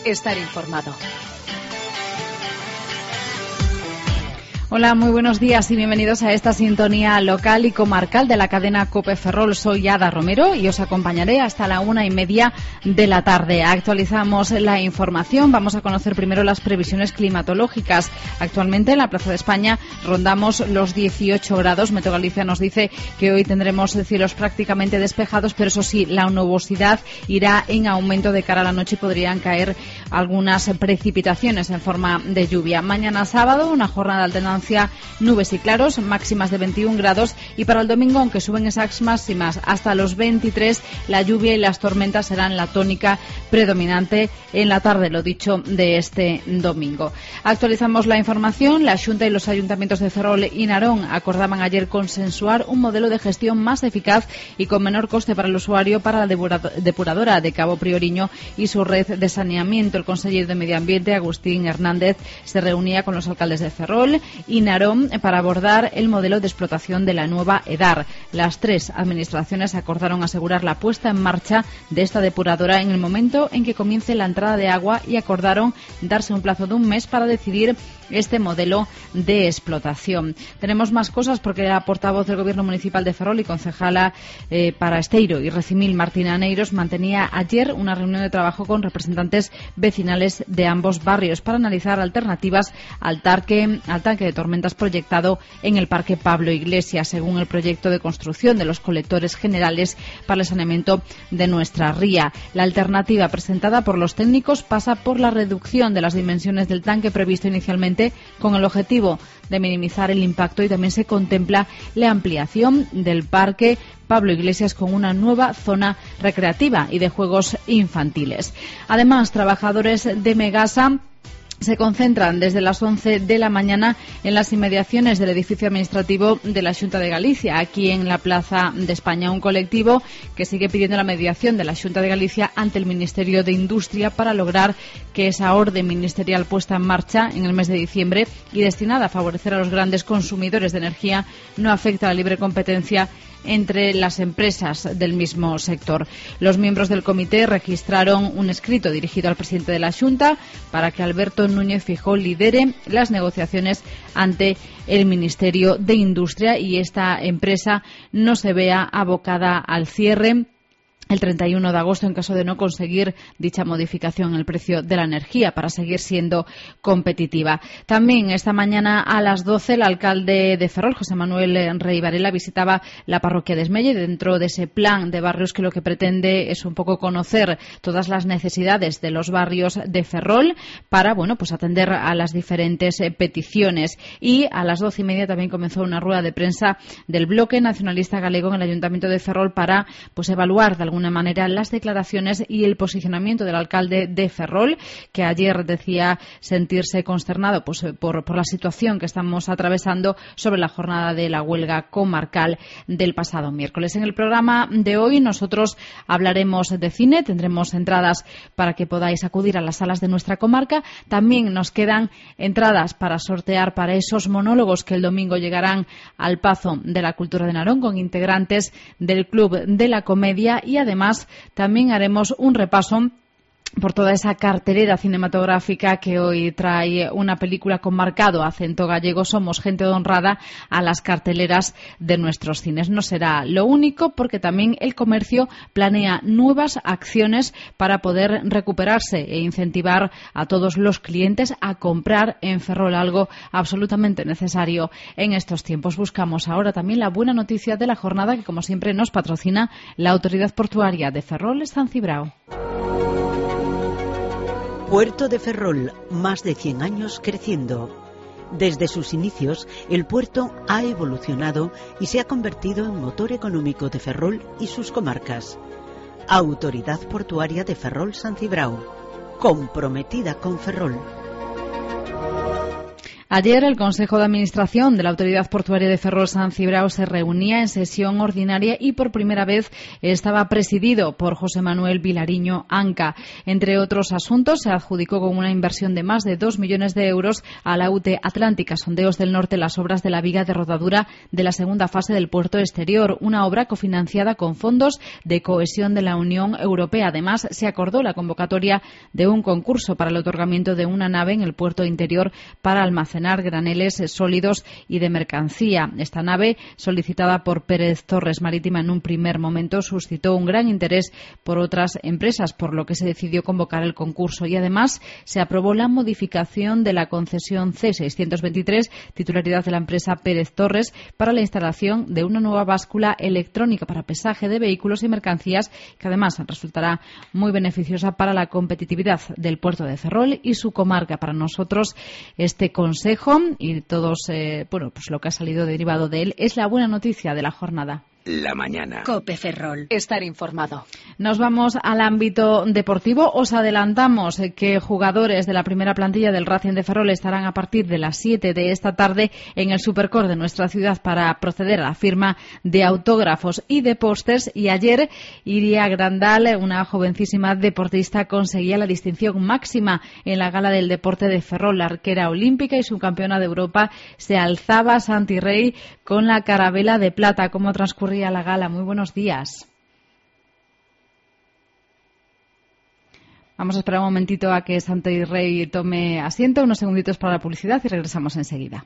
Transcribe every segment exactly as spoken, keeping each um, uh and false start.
estar informado. Hola, muy buenos días y bienvenidos a esta sintonía local y comarcal de la cadena COPE Ferrol. Soy Ada Romero y os acompañaré hasta la una y media de la tarde. Actualizamos la información. Vamos a conocer primero las previsiones climatológicas. Actualmente en la Plaza de España rondamos los dieciocho grados. Meteo Galicia nos dice que hoy tendremos cielos prácticamente despejados, pero eso sí, la nubosidad irá en aumento de cara a la noche y podrían caer algunas precipitaciones en forma de lluvia. Mañana sábado, una jornada de alternancia nubes y claros, máximas de veintiún grados, y para el domingo, aunque suben esas máximas hasta los veintitrés, la lluvia y las tormentas serán la tónica predominante en la tarde, lo dicho, de este domingo. Actualizamos la información. La Xunta y los ayuntamientos de Ferrol y Narón acordaban ayer consensuar un modelo de gestión más eficaz y con menor coste para el usuario para la depuradora de Cabo Prioriño y su red de saneamiento. El consejero de Medio Ambiente, Agustín Hernández, se reunía con los alcaldes de Ferrol y Narón para abordar el modelo de explotación de la nueva EDAR. Las tres administraciones acordaron asegurar la puesta en marcha de esta depuradora en el momento en que comience la entrada de agua y acordaron darse un plazo de un mes para decidir este modelo de explotación. Tenemos más cosas porque la portavoz del Gobierno Municipal de Ferrol y concejala eh, para Esteiro y Recimil, Martina Neiros, mantenía ayer una reunión de trabajo con representantes vecinales de ambos barrios para analizar alternativas al, tarque, al tanque de tormentas proyectado en el Parque Pablo Iglesias, según el proyecto de construcción de los colectores generales para el saneamiento de nuestra ría. La alternativa presentada por los técnicos pasa por la reducción de las dimensiones del tanque previsto inicialmente, con el objetivo de minimizar el impacto, y también se contempla la ampliación del Parque Pablo Iglesias con una nueva zona recreativa y de juegos infantiles. Además, trabajadores de Megasa se concentran desde las once de la mañana en las inmediaciones del edificio administrativo de la Xunta de Galicia, aquí en la Plaza de España. Un colectivo que sigue pidiendo la mediación de la Xunta de Galicia ante el Ministerio de Industria para lograr que esa orden ministerial puesta en marcha en el mes de diciembre y destinada a favorecer a los grandes consumidores de energía no afecte a la libre competencia entre las empresas del mismo sector. Los miembros del comité registraron un escrito dirigido al presidente de la Xunta para que Alberto Núñez Feijóo lidere las negociaciones ante el Ministerio de Industria y esta empresa no se vea abocada al cierre el treinta y uno de agosto en caso de no conseguir dicha modificación en el precio de la energía para seguir siendo competitiva. También esta mañana a las doce el alcalde de Ferrol, José Manuel Rey Varela, visitaba la parroquia de Esmelle dentro de ese plan de barrios que lo que pretende es un poco conocer todas las necesidades de los barrios de Ferrol para, bueno, pues atender a las diferentes eh, peticiones. Y a las doce y media también comenzó una rueda de prensa del Bloque Nacionalista Galego en el Ayuntamiento de Ferrol para, pues, evaluar de alguna manera las declaraciones y el posicionamiento del alcalde de Ferrol, que ayer decía sentirse consternado pues, por, por la situación que estamos atravesando sobre la jornada de la huelga comarcal del pasado miércoles. En el programa de hoy nosotros hablaremos de cine, tendremos entradas para que podáis acudir a las salas de nuestra comarca. También nos quedan entradas para sortear para esos monólogos que el domingo llegarán al Pazo de la Cultura de Narón con integrantes del Club de la Comedia, y además también haremos un repaso por toda esa cartelera cinematográfica que hoy trae una película con marcado acento gallego. Somos gente honrada a las carteleras de nuestros cines. No será lo único, porque también el comercio planea nuevas acciones para poder recuperarse e incentivar a todos los clientes a comprar en Ferrol, algo absolutamente necesario en estos tiempos. Buscamos ahora también la buena noticia de la jornada, que como siempre nos patrocina la Autoridad Portuaria de Ferrol San Cibrao. Puerto de Ferrol, más de cien años creciendo. Desde sus inicios, el puerto ha evolucionado y se ha convertido en motor económico de Ferrol y sus comarcas. Autoridad Portuaria de Ferrol San Cibrao, comprometida con Ferrol. Ayer el Consejo de Administración de la Autoridad Portuaria de Ferrol San Cibrao se reunía en sesión ordinaria y por primera vez estaba presidido por José Manuel Vilariño Anca. Entre otros asuntos, se adjudicó con una inversión de más de dos millones de euros a la U T Atlántica Sondeos del Norte las obras de la viga de rodadura de la segunda fase del puerto exterior, una obra cofinanciada con fondos de cohesión de la Unión Europea. Además, se acordó la convocatoria de un concurso para el otorgamiento de una nave en el puerto interior para almacenar graneles sólidos y de mercancía. Esta nave, solicitada por Pérez Torres Marítima en un primer momento, suscitó un gran interés por otras empresas, por lo que se decidió convocar el concurso y además se aprobó la modificación de la concesión C seiscientos veintitrés, titularidad de la empresa Pérez Torres, para la instalación de una nueva báscula electrónica para pesaje de vehículos y mercancías, que además resultará muy beneficiosa para la competitividad del puerto de Ferrol y su comarca. Para nosotros, este consejo y todos, eh, bueno, pues lo que ha salido derivado de él es la buena noticia de la jornada. La mañana. COPE Ferrol. Estar informado. Nos vamos al ámbito deportivo. Os adelantamos que jugadores de la primera plantilla del Racing de Ferrol estarán a partir de las siete de esta tarde en el Supercore de nuestra ciudad para proceder a la firma de autógrafos y de pósters. Y ayer Iria Grandal, una jovencísima deportista, conseguía la distinción máxima en la Gala del Deporte de Ferrol. La arquera olímpica y subcampeona de Europa se alzaba Santi Rey con la carabela de plata. ¿Cómo transcurrió a la gala? Muy buenos días. Vamos a esperar un momentito a que Santi Rey tome asiento, unos segunditos para la publicidad y regresamos enseguida.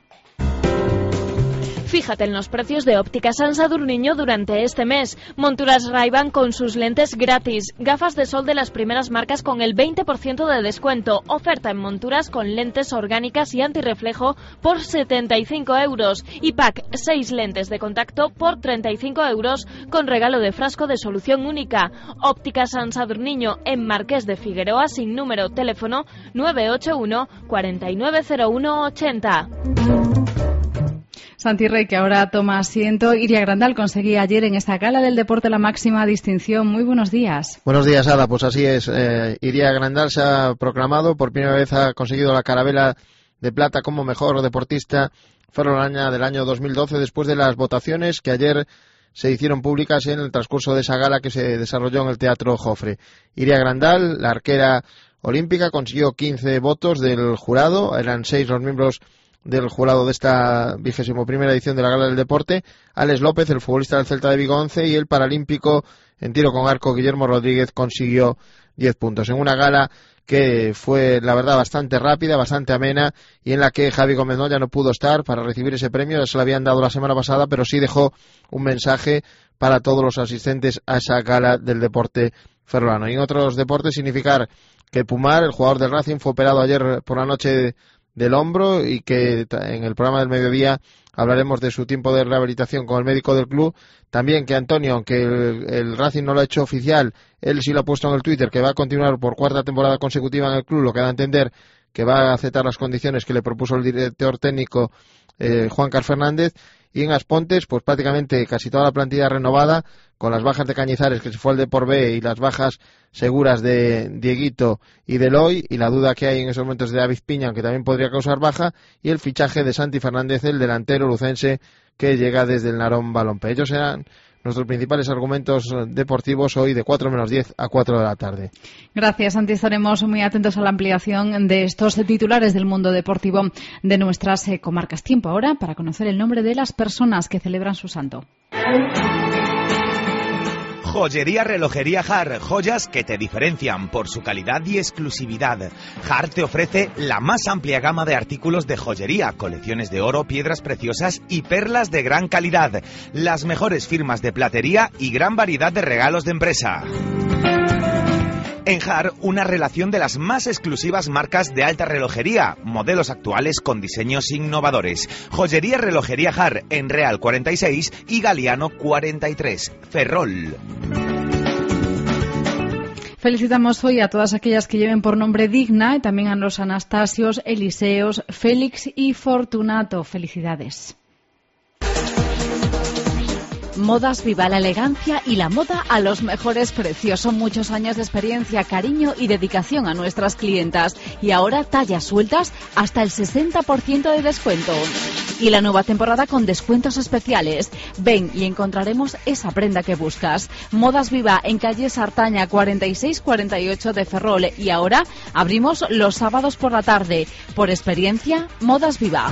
Fíjate en los precios de Óptica San Sadurniño durante este mes. Monturas Ray-Ban con sus lentes gratis. Gafas de sol de las primeras marcas con el veinte por ciento de descuento. Oferta en monturas con lentes orgánicas y antirreflejo por setenta y cinco euros. Y pack seis lentes de contacto por treinta y cinco euros con regalo de frasco de solución única. Óptica San Sadurniño en Marqués de Figueroa, sin número, teléfono nueve ocho uno, cuatro nueve cero uno, ochenta. Santi Rey, que ahora toma asiento. Iria Grandal conseguía ayer en esta gala del deporte la máxima distinción. Muy buenos días. Buenos días, Ada. Pues así es. Eh, Iria Grandal se ha proclamado, por primera vez ha conseguido la carabela de plata como mejor deportista ferrolaña del año dos mil doce, después de las votaciones que ayer se hicieron públicas en el transcurso de esa gala que se desarrolló en el Teatro Jofre. Iria Grandal, la arquera olímpica, consiguió quince votos del jurado. Eran seis los miembros del jurado de esta vigésimo primera edición de la Gala del Deporte. Alex López, el futbolista del Celta de Vigo, once, y el paralímpico en tiro con arco Guillermo Rodríguez consiguió diez puntos. En una gala que fue, la verdad, bastante rápida, bastante amena, y en la que Javi Gómez Noya no pudo estar para recibir ese premio. Ya se lo habían dado la semana pasada, pero sí dejó un mensaje para todos los asistentes a esa Gala del Deporte ferrolano. Y en otros deportes, significar que Pumar, el jugador del Racing, fue operado ayer por la noche del hombro y que en el programa del mediodía hablaremos de su tiempo de rehabilitación con el médico del club. También que Antonio, aunque el, el Racing no lo ha hecho oficial, él sí lo ha puesto en el Twitter, que va a continuar por cuarta temporada consecutiva en el club, lo que da a entender que va a aceptar las condiciones que le propuso el director técnico eh, Juan Carlos Fernández. Y en Aspontes, pues prácticamente casi toda la plantilla renovada, con las bajas de Cañizares, que se fue al Depor B, y las bajas seguras de Dieguito y de Eloy, y la duda que hay en esos momentos de David Piña, que también podría causar baja, y el fichaje de Santi Fernández, el delantero lucense, que llega desde el Narón Balompié. Ellos serán nuestros principales argumentos deportivos hoy de cuatro menos diez a cuatro de la tarde. Gracias, Santi. Estaremos muy atentos a la ampliación de estos titulares del mundo deportivo de nuestras eh, comarcas. Tiempo ahora para conocer el nombre de las personas que celebran su santo. Joyería Relojería Har, joyas que te diferencian por su calidad y exclusividad. Har te ofrece la más amplia gama de artículos de joyería, colecciones de oro, piedras preciosas y perlas de gran calidad, las mejores firmas de platería y gran variedad de regalos de empresa. En Har, una relación de las más exclusivas marcas de alta relojería, modelos actuales con diseños innovadores. Joyería Relojería Har, en Real cuarenta y seis y Galiano cuarenta y tres, Ferrol. Felicitamos hoy a todas aquellas que lleven por nombre Digna y también a los Anastasios, Eliseos, Félix y Fortunato. Felicidades. Modas Viva, la elegancia y la moda a los mejores precios. Son muchos años de experiencia, cariño y dedicación a nuestras clientas. Y ahora tallas sueltas hasta el sesenta por ciento de descuento. Y la nueva temporada con descuentos especiales. Ven y encontraremos esa prenda que buscas. Modas Viva en calle Sartaña cuarenta y seis cuarenta y ocho de Ferrol. Y ahora abrimos los sábados por la tarde. Por experiencia, Modas Viva.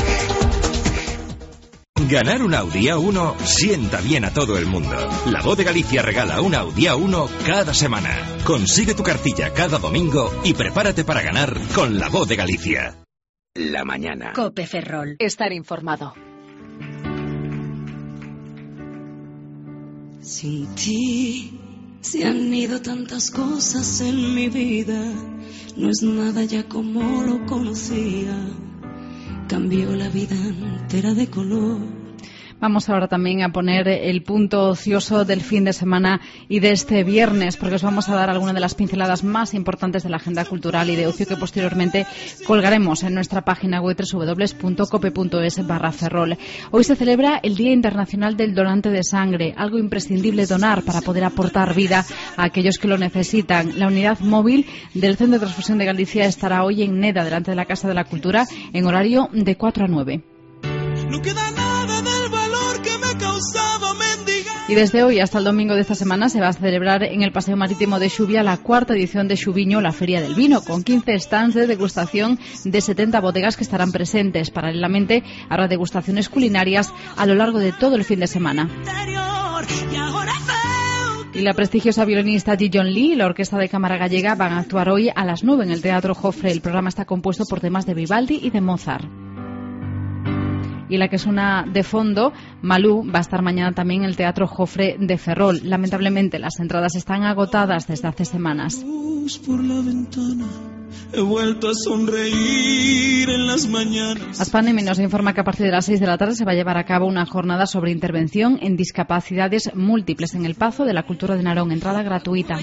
Ganar un Audi A uno sienta bien a todo el mundo. La Voz de Galicia regala un Audi A uno cada semana. Consigue tu cartilla cada domingo y prepárate para ganar con La Voz de Galicia. La mañana. COPE Ferrol. Estar informado. Sin ti se han ido tantas cosas en mi vida. No es nada ya como lo conocía. Cambió la vida entera de color. Vamos ahora también a poner el punto ocioso del fin de semana y de este viernes, porque os vamos a dar algunas de las pinceladas más importantes de la agenda cultural y de ocio que posteriormente colgaremos en nuestra página web doble u doble u doble u punto cope punto es barra ferrol. Hoy se celebra el Día Internacional del Donante de Sangre, algo imprescindible donar para poder aportar vida a aquellos que lo necesitan. La unidad móvil del Centro de Transfusión de Galicia estará hoy en Neda, delante de la Casa de la Cultura, en horario de cuatro a nueve. No queda nada del valor que me causaba mendigar. Y desde hoy hasta el domingo de esta semana se va a celebrar en el Paseo Marítimo de Xuvia la cuarta edición de Xuviño, la Feria del Vino, con quince stands de degustación de setenta bodegas que estarán presentes. Paralelamente habrá degustaciones culinarias a lo largo de todo el fin de semana. Y la prestigiosa violinista Gijon Lee y la Orquesta de Cámara Gallega van a actuar hoy a las nueve en el Teatro Jofre. El programa está compuesto por temas de Vivaldi y de Mozart. Y la que suena de fondo, Malú, va a estar mañana también en el Teatro Jofre de Ferrol. Lamentablemente, las entradas están agotadas desde hace semanas. Por la ventana, he vuelto a sonreír en las mañanas. Aspanemi nos informa que a partir de las seis de la tarde se va a llevar a cabo una jornada sobre intervención en discapacidades múltiples en el Pazo de la Cultura de Narón, entrada gratuita.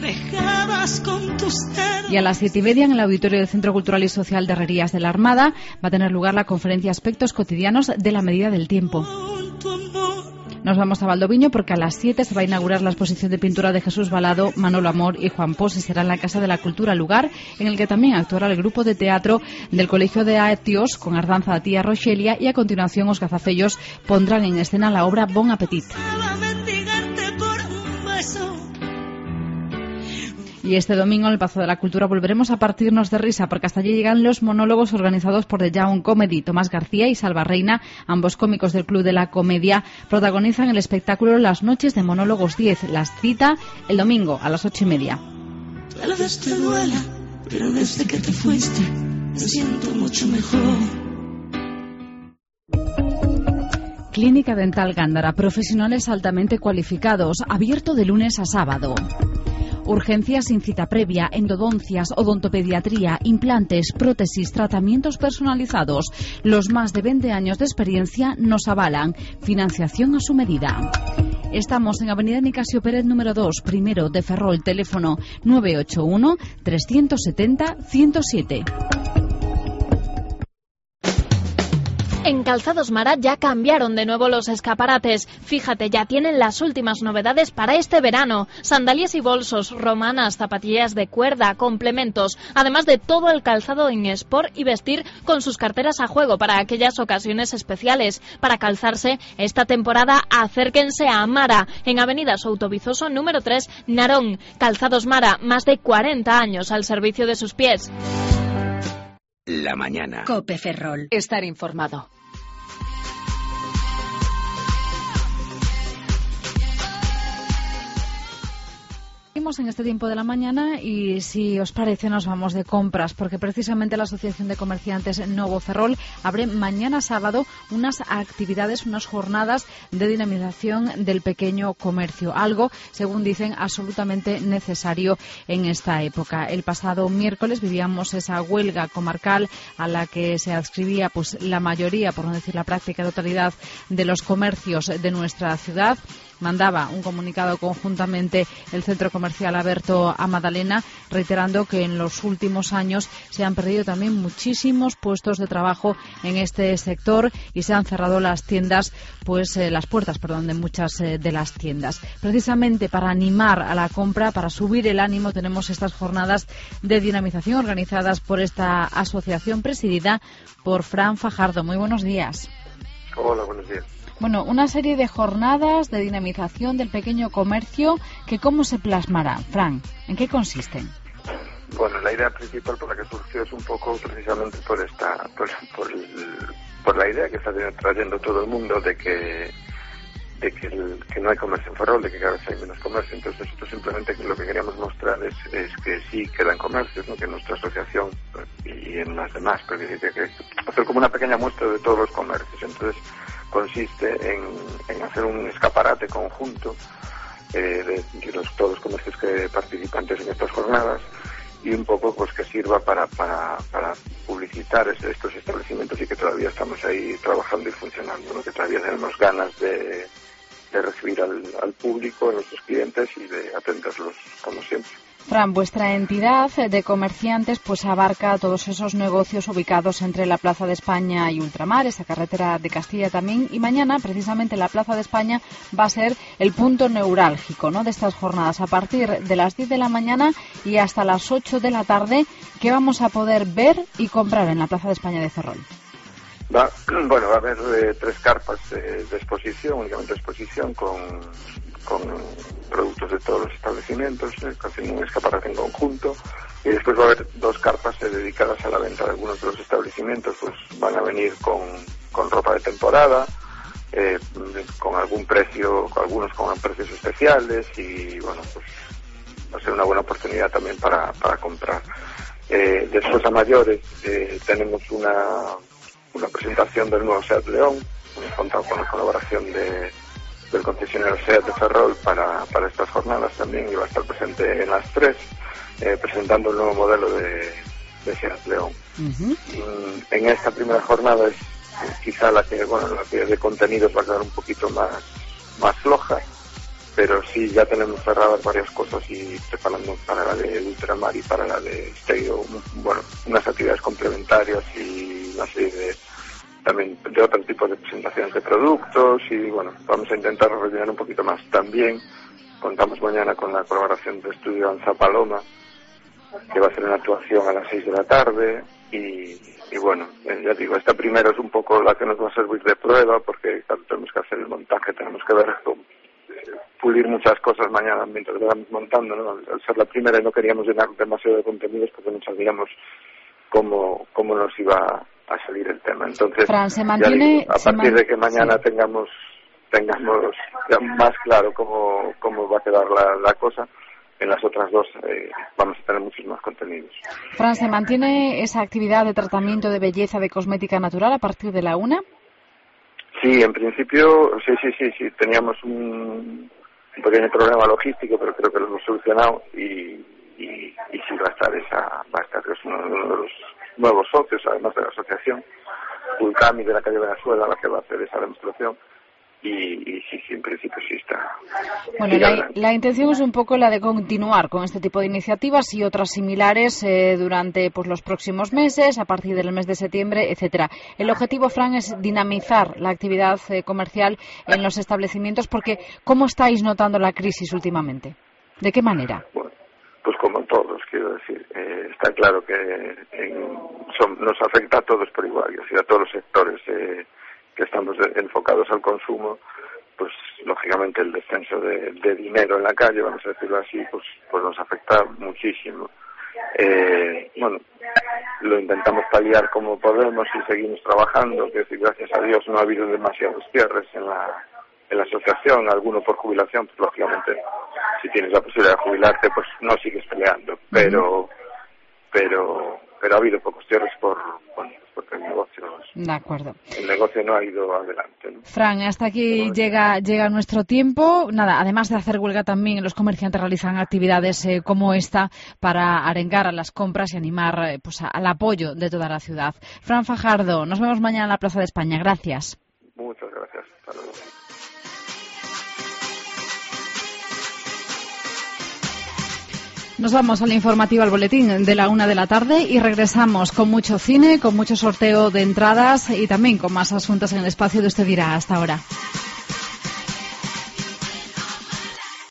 Y a las siete y media en el auditorio del Centro Cultural y Social de Herrerías de la Armada va a tener lugar la conferencia Aspectos Cotidianos de la Medida del Tiempo. Nos vamos a Valdoviño porque a las siete se va a inaugurar la exposición de pintura de Jesús Balado, Manolo Amor y Juan Pos, y será en la Casa de la Cultura, lugar en el que también actuará el grupo de teatro del Colegio de Aetios con Ardanza Tía Roxelia, y a continuación os gazafellos pondrán en escena la obra Bon Appetit. Y este domingo en el Pazo de la Cultura volveremos a partirnos de risa, porque hasta allí llegan los monólogos organizados por The Young Comedy. Tomás García y Salva Reina, ambos cómicos del Club de la Comedia, protagonizan el espectáculo Las Noches de Monólogos diez. Las cita el domingo a las ocho y media. Tal vez te duela, pero desde que te fuiste me siento mucho mejor. Clínica Dental Gándara, profesionales altamente cualificados, abierto de lunes a sábado. Urgencias sin cita previa, endodoncias, odontopediatría, implantes, prótesis, tratamientos personalizados. Los más de veinte años de experiencia nos avalan. Financiación a su medida. Estamos en Avenida Nicasio Pérez número dos, primero de Ferrol, teléfono nueve ocho uno, tres siete cero, uno cero siete. En Calzados Mara ya cambiaron de nuevo los escaparates. Fíjate, ya tienen las últimas novedades para este verano. Sandalias y bolsos, romanas, zapatillas de cuerda, complementos. Además de todo el calzado en sport y vestir con sus carteras a juego para aquellas ocasiones especiales. Para calzarse esta temporada, acérquense a Mara, en Avenida Souto Vizoso número tres, Narón. Calzados Mara, más de cuarenta años al servicio de sus pies. La mañana. COPE Ferrol. Estar informado. Seguimos en este tiempo de la mañana y, si os parece, nos vamos de compras, porque precisamente la Asociación de Comerciantes Novo Ferrol abre mañana sábado unas actividades, unas jornadas de dinamización del pequeño comercio, algo, según dicen, absolutamente necesario en esta época. El pasado miércoles vivíamos esa huelga comarcal a la que se adscribía pues la mayoría, por no decir la práctica totalidad, de los comercios de nuestra ciudad. mandaba un comunicado conjuntamente el Centro Comercial Aberto a Madalena, reiterando que en los últimos años se han perdido también muchísimos puestos de trabajo en este sector y se han cerrado las tiendas, pues eh, las puertas, perdón, de muchas eh, de las tiendas. Precisamente para animar a la compra, para subir el ánimo, tenemos estas jornadas de dinamización organizadas por esta asociación presidida por Fran Fajardo. Muy buenos días. Hola, buenos días. Bueno, una serie de jornadas de dinamización del pequeño comercio que ¿cómo se plasmará? Fran, ¿en qué consisten? Bueno, la idea principal por la que surgió es un poco precisamente por esta, por, por, el, por la idea que está trayendo todo el mundo de que de que, el, que no hay comercio en Ferrol, de que cada vez hay menos comercio. Entonces nosotros simplemente lo que queríamos mostrar es, es que sí quedan comercios, ¿no? Que en nuestra asociación y en las demás, pero que, que hacer como una pequeña muestra de todos los comercios. Entonces consiste en, en hacer un escaparate conjunto eh, de, de los, todos los comercios que participantes en estas jornadas, y un poco pues que sirva para para, para publicitar estos establecimientos y que todavía estamos ahí trabajando y funcionando, ¿no? Que todavía tenemos ganas de, de recibir al, al público, a nuestros clientes y de atenderlos como siempre. Fran, vuestra entidad de comerciantes pues abarca todos esos negocios ubicados entre la Plaza de España y Ultramar, esa carretera de Castilla también, y mañana precisamente la Plaza de España va a ser el punto neurálgico, ¿no?, de estas jornadas. A partir de las diez de la mañana y hasta las ocho de la tarde, ¿qué vamos a poder ver y comprar en la Plaza de España de Ferrol? Va, bueno, va a haber eh, tres carpas eh, de exposición, únicamente exposición, con, con productos de todos los establecimientos, eh, haciendo un escaparate en conjunto, y después va a haber dos carpas eh, dedicadas a la venta de algunos de los establecimientos. Pues van a venir con, con ropa de temporada, eh, con algún precio, algunos con precios especiales, y bueno, pues va a ser una buena oportunidad también para, para comprar. Eh, después a mayores eh, tenemos una una presentación del nuevo SEAT León. Hemos contado con la colaboración de, del concesionario SEAT de Ferrol para, para estas jornadas también, y va a estar presente en las tres, eh, presentando el nuevo modelo de, de SEAT León. Uh-huh. En esta primera jornada es quizá la que, bueno, la que de contenidos va a quedar un poquito más, más floja, pero sí ya tenemos cerradas varias cosas y preparando para la de Ultramar y para la de Esteiro, bueno, unas actividades complementarias y una serie de también de otros tipos de presentaciones de productos, y bueno, vamos a intentar rellenar un poquito más. También contamos mañana con la colaboración de Estudio Danza Paloma, que va a hacer una actuación a las seis de la tarde, y, y bueno, ya digo, esta primera es un poco la que nos va a servir de prueba, porque claro, tenemos que hacer el montaje, tenemos que ver cómo pulir muchas cosas mañana mientras lo vamos montando, ¿no? Al ser la primera y no queríamos llenar demasiado de contenidos porque no sabíamos cómo, cómo nos iba a salir el tema. Entonces, Fran, se mantiene, digo, a se partir man... de que mañana sí. tengamos tengamos ya más claro cómo, cómo va a quedar la, la cosa, en las otras dos eh, vamos a tener muchos más contenidos. Fran, ¿se mantiene esa actividad de tratamiento de belleza de cosmética natural a partir de la una? Sí, en principio, sí, sí, sí, sí. Teníamos un, un pequeño problema logístico, pero creo que lo hemos solucionado, y, y, y sí va a estar esa, va a estar, es uno de los nuevos socios, además de la asociación, Ulcami de la calle Venezuela, la que va a hacer esa demostración. Y, y sí, sí, en principio sí está. Bueno, la, la intención es un poco la de continuar con este tipo de iniciativas y otras similares eh, durante pues los próximos meses, a partir del mes de septiembre, etcétera. El objetivo, Fran, es dinamizar la actividad eh, comercial en los establecimientos, porque ¿cómo estáis notando la crisis últimamente? ¿De qué manera? Bueno, pues como todos, quiero decir, eh, está claro que en, son, nos afecta a todos por igual, es decir, a todos los sectores eh, que estamos de, enfocados al consumo. Pues lógicamente el descenso de, de dinero en la calle, vamos a decirlo así, pues pues nos afecta muchísimo. Eh, bueno, lo intentamos paliar como podemos y seguimos trabajando, que decir, gracias a Dios no ha habido demasiados cierres en la en la asociación, alguno por jubilación, pues lógicamente si tienes la posibilidad de jubilarte pues no sigues peleando, pero pero pero ha habido pocos cierres por, bueno, porque el negocio, de acuerdo. el negocio no ha ido adelante, ¿no? Fran, hasta aquí llega llega nuestro tiempo. Nada, además de hacer huelga, también los comerciantes realizan actividades eh, como esta para arengar a las compras y animar eh, pues a, al apoyo de toda la ciudad. Fran Fajardo, nos vemos mañana en la Plaza de España. Gracias. Muchas gracias. Hasta luego. Nos vamos al informativo, al boletín de la una de la tarde y regresamos con mucho cine, con mucho sorteo de entradas y también con más asuntos en el espacio de Usted Dirá. Hasta ahora.